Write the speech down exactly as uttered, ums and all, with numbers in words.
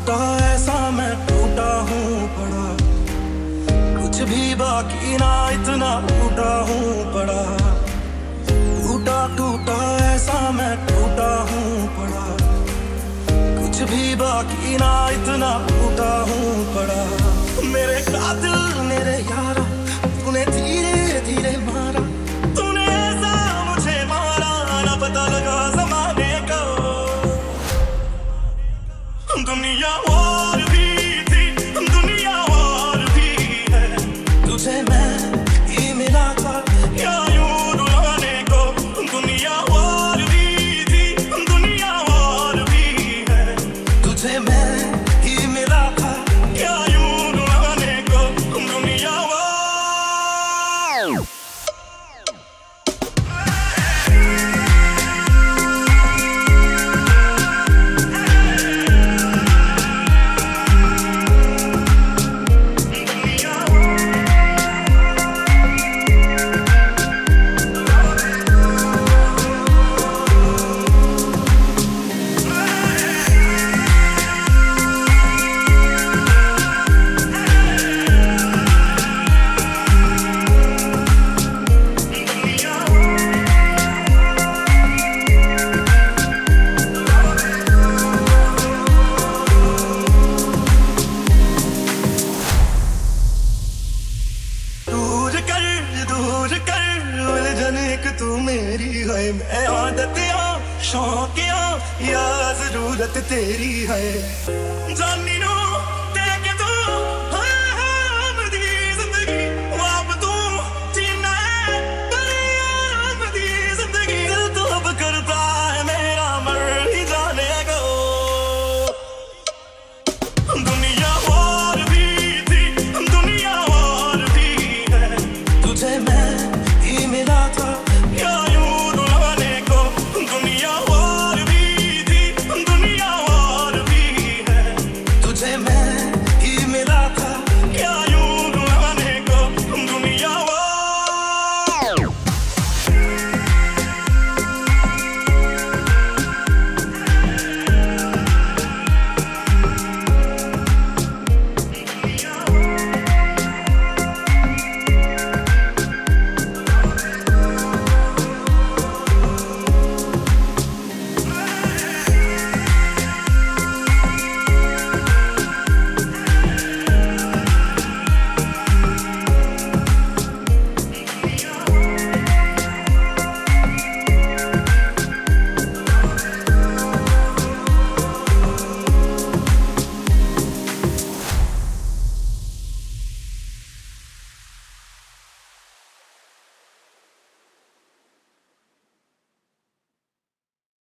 टूटा ऐसा मैं टूटा हूँ पड़ा, कुछ भी बाकी ना इतना टूटा हूँ पड़ा। टूटा टूटा ऐसा मैं टूटा हूँ पड़ा, कुछ भी बाकी ना इतना टूटा हूँ पड़ा। मेरे कातिल मेरे यारा, तूने धीरे धीरे मारा, तूने ऐसा मुझे मारा ना पता लगा ज़माने का। दुनिया और भी थी, दुनिया और भी है, तुझे मैं ही मिला था क्या यूं रुलाने को। दुनिया और भी थी, दुनिया और भी है, तुझे मैं ही मिला था क्या यूं रुलाने को। दुनिया और तू मेरी है, मैं आदतियां शौकियां या जरूरत तेरी है। जानी नो